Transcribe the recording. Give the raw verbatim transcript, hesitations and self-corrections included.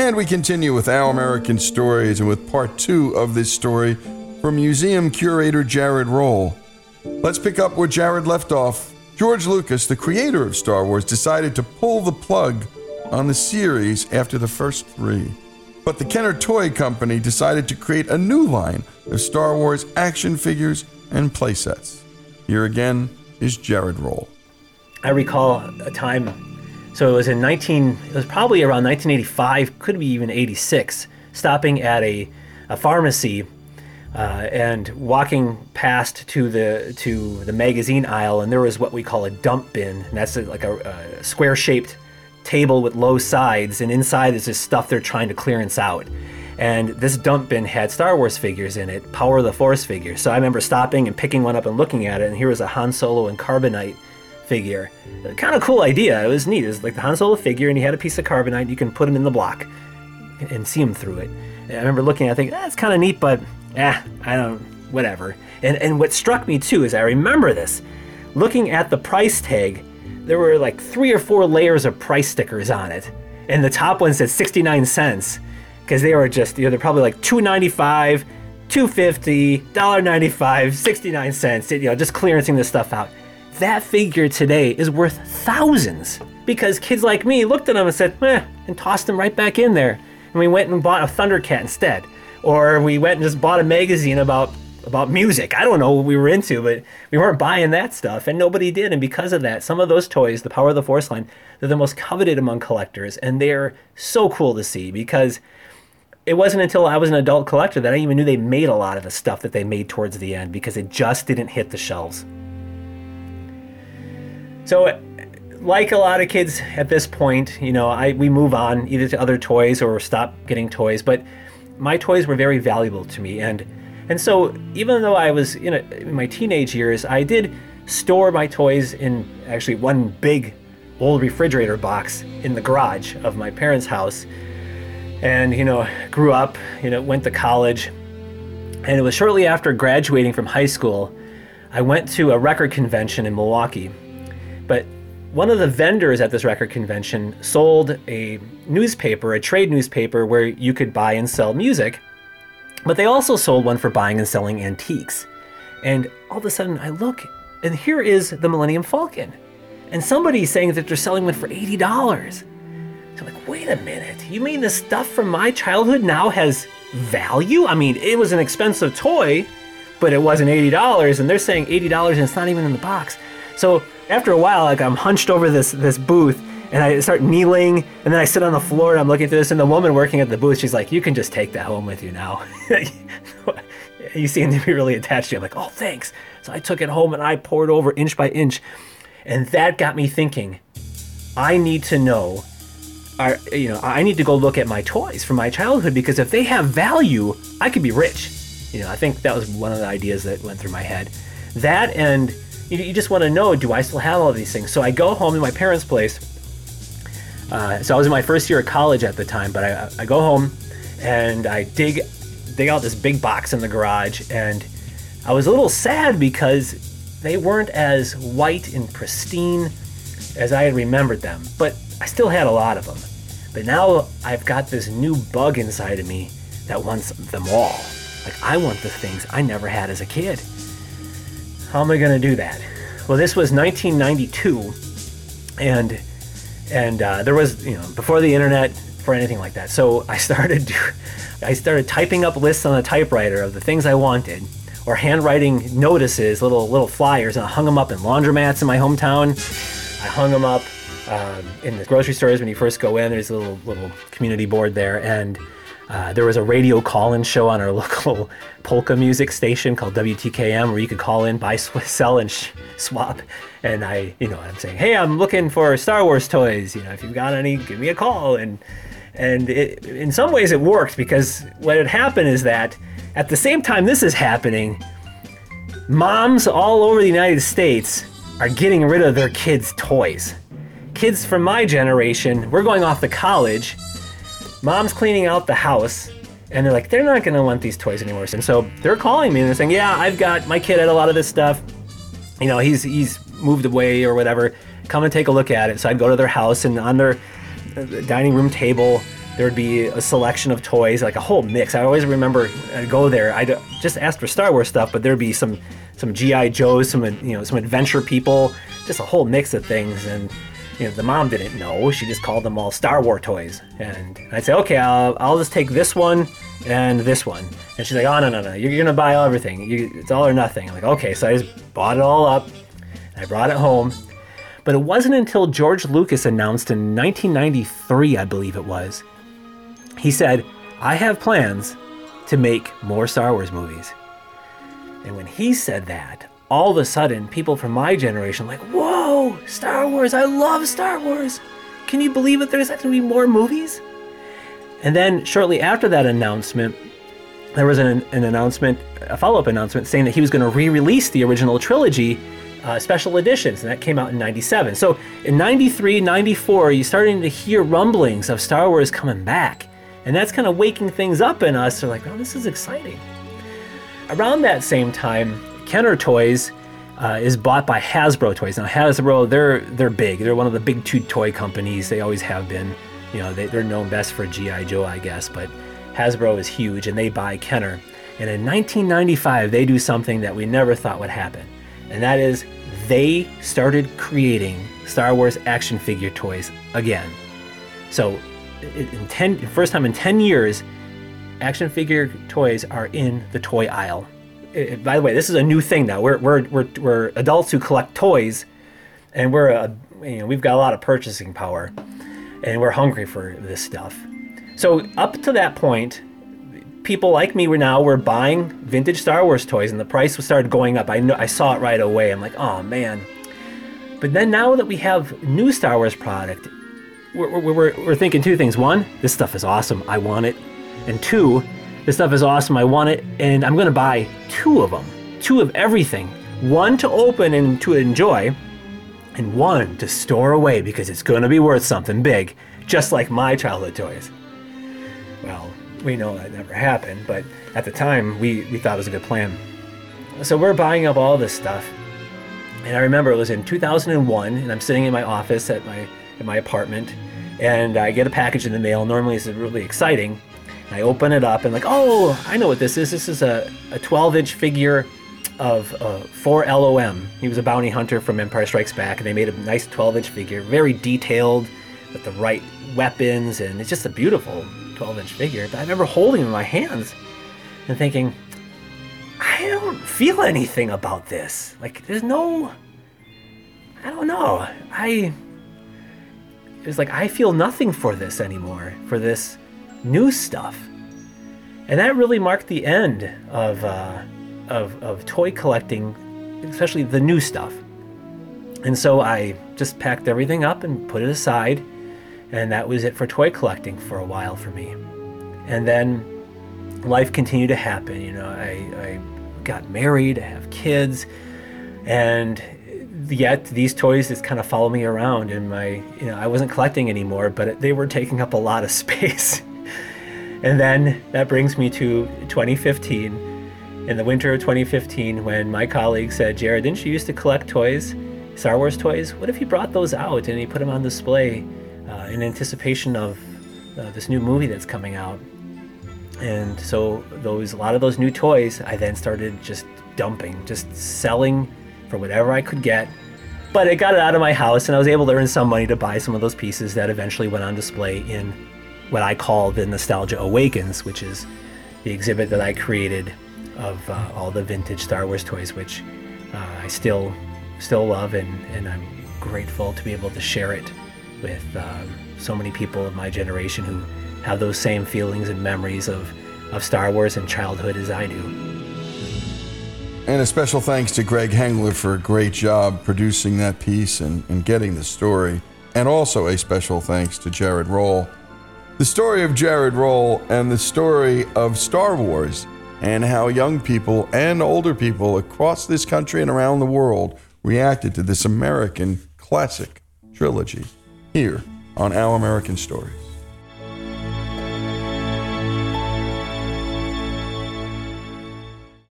And we continue with Our American Stories and with part two of this story from museum curator Jared Roll. Let's pick up where Jared left off. George Lucas, the creator of Star Wars, decided to pull the plug on the series after the first three. But the Kenner Toy Company decided to create a new line of Star Wars action figures and playsets. Here again is Jared Roll. I recall a time, so it was in nineteen, it was probably around nineteen eighty-five, could be even eighty-six, stopping at a, a pharmacy uh, and walking past to the to the magazine aisle, and there was what we call a dump bin, and that's like a, a square-shaped table with low sides, and inside is this stuff they're trying to clearance out. And this dump bin had Star Wars figures in it, Power of the Force figures. So I remember stopping and picking one up and looking at it, and here was a Han Solo and Carbonite figure. Kind of cool idea. It was neat. It was like the Han Solo figure, and he had a piece of Carbonite. You can put him in the block and see him through it. And I remember looking at it, thinking, that's kind of neat, but eh, I don't, whatever. And and what struck me too is I remember this. Looking at the price tag, there were like three or four layers of price stickers on it, and the top one said sixty-nine cents, because they were just, you know, they're probably like two ninety-five, two fifty, one ninety-five, sixty-nine cents, you know, just clearancing this stuff out. That figure today is worth thousands, because kids like me looked at them and said, eh, and tossed them right back in there. And we went and bought a Thundercat instead. Or we went and just bought a magazine about about music. I don't know what we were into, but we weren't buying that stuff, and nobody did. And because of that, some of those toys, the Power of the Force line, they're the most coveted among collectors, and they're so cool to see, because it wasn't until I was an adult collector that I even knew they made a lot of the stuff that they made towards the end, because it just didn't hit the shelves. So, like a lot of kids at this point, you know, I we move on either to other toys or stop getting toys, but my toys were very valuable to me, and and so even though I was in, a, in my teenage years, I did store my toys in actually one big old refrigerator box in the garage of my parents' house, and you know, grew up, you know, went to college, and it was shortly after graduating from high school, I went to a record convention in Milwaukee. But one of the vendors at this record convention sold a newspaper, a trade newspaper, where you could buy and sell music, but they also sold one for buying and selling antiques. And all of a sudden I look, and here is the Millennium Falcon, and somebody's saying that they're selling one for eighty dollars. So I'm like, wait a minute, you mean the stuff from my childhood now has value? I mean, it was an expensive toy, but it wasn't eighty dollars, and they're saying eighty dollars and it's not even in the box. So after a while, like, I'm hunched over this this booth, and I start kneeling, and then I sit on the floor and I'm looking through this, and the woman working at the booth, she's like, you can just take that home with you now. You seem to be really attached to it. I'm like, oh, thanks. So I took it home and I poured over inch by inch, and that got me thinking, I need to know, are, you know, I need to go look at my toys from my childhood, because if they have value, I could be rich. You know, I think that was one of the ideas that went through my head. That, and You, you just want to know, do I still have all these things? So I go home to my parents' place. Uh, so I was in my first year of college at the time, but I, I go home and I dig, dig out this big box in the garage, and I was a little sad because they weren't as white and pristine as I had remembered them, but I still had a lot of them. But now I've got this new bug inside of me that wants them all. Like, I want the things I never had as a kid. How am I going to do that? Well, this was nineteen ninety-two, and and uh, there was, you know, before the internet, before anything like that. So I started I started typing up lists on a typewriter of the things I wanted, or handwriting notices, little little flyers, and I hung them up in laundromats in my hometown. I hung them up um, in the grocery stores when you first go in. There's a little little community board there, and Uh, there was a radio call-in show on our local polka music station called W T K M, where you could call in, buy, sell, and sh- swap. And I, you know, I'm saying, hey, I'm looking for Star Wars toys. You know, if you've got any, give me a call. And and it, in some ways it worked, because what had happened is that at the same time this is happening, moms all over the United States are getting rid of their kids' toys. Kids from my generation, we're going off to college. Mom's cleaning out the house, and they're like, they're not going to want these toys anymore. And so they're calling me and they're saying, yeah, I've got, my kid had a lot of this stuff. You know, he's he's moved away or whatever. Come and take a look at it. So I'd go to their house, and on their dining room table there would be a selection of toys, like a whole mix. I always remember I'd go there, I'd just ask for Star Wars stuff, but there'd be some some G I Joes, some you know some adventure people, just a whole mix of things. And you know the mom didn't know; she just called them all Star Wars toys. And I'd say, okay, I'll I'll just take this one and this one. And she's like, oh no no no, you're gonna buy everything. You, it's all or nothing. I'm like, okay, so I just bought it all up. And I brought it home. But it wasn't until George Lucas announced in nineteen ninety-three, I believe it was, he said, I have plans to make more Star Wars movies. And when he said that, all of a sudden, people from my generation were like, whoa, Star Wars, I love Star Wars. Can you believe it? There's going to be more movies? And then shortly after that announcement, there was an, an announcement, a follow-up announcement saying that he was going to re-release the original trilogy Uh, special editions, and that came out in ninety-seven. So in ninety-three, ninety-four, you're starting to hear rumblings of Star Wars coming back, and that's kind of waking things up in us. They're like, oh, this is exciting. Around that same time, Kenner Toys uh, is bought by Hasbro Toys. Now Hasbro, they're they're big. They're one of the big two toy companies. They always have been. You know, they, they're known best for G I Joe, I guess, but Hasbro is huge, and they buy Kenner. And in nineteen ninety-five, they do something that we never thought would happen, and that is they started creating Star Wars action figure toys again. So, in ten, first time in ten years, action figure toys are in the toy aisle. It, by the way, this is a new thing now. We're we're we're, we're adults who collect toys, and we're a, you know we've got a lot of purchasing power, and we're hungry for this stuff. So up to that point, people like me were now were buying vintage Star Wars toys, and the price started going up. I know I saw it right away. I'm like, oh man. But then now that we have new Star Wars product, we're, we're, we're thinking two things. One, this stuff is awesome. I want it. And two, this stuff is awesome. I want it. And I'm going to buy two of them. Two of everything. One to open and to enjoy, and one to store away because it's going to be worth something big, just like my childhood toys. Well, we know that never happened, but at the time, we, we thought it was a good plan. So we're buying up all this stuff. And I remember it was in two thousand one, and I'm sitting in my office at my at my apartment, and I get a package in the mail. Normally, it's really exciting. And I open it up, and like, oh, I know what this is. This is a, a twelve-inch figure of uh, four L O M. He was a bounty hunter from Empire Strikes Back, and they made a nice twelve-inch figure, very detailed, with the right weapons, and it's just a beautiful twelve-inch figure. But I remember holding it in my hands and thinking, I don't feel anything about this. Like, there's no, I don't know. I, it was like, I feel nothing for this anymore, for this new stuff. And that really marked the end of, uh, of, of toy collecting, especially the new stuff. And so I just packed everything up and put it aside, and that was it for toy collecting for a while for me. And then life continued to happen. You know, I, I got married, I have kids, and yet these toys just kind of follow me around. And my, you know, I wasn't collecting anymore, but they were taking up a lot of space. And then that brings me to twenty fifteen. In the winter of twenty fifteen, when my colleague said, Jared, didn't you used to collect toys, Star Wars toys? What if you brought those out and you put them on display uh, in anticipation of uh, this new movie that's coming out? And so those a lot of those new toys, I then started just dumping, just selling for whatever I could get. But I got it out of my house, and I was able to earn some money to buy some of those pieces that eventually went on display in what I call the Nostalgia Awakens, which is the exhibit that I created of uh, all the vintage Star Wars toys, which uh, I still still love, and, and I'm grateful to be able to share it with um, so many people of my generation who have those same feelings and memories of, of Star Wars and childhood as I do. And a special thanks to Greg Hengler for a great job producing that piece and, and getting the story. And also a special thanks to Jared Roll. The story of Jared Roll and the story of Star Wars and how young people and older people across this country and around the world reacted to this American classic trilogy here on Our American Stories.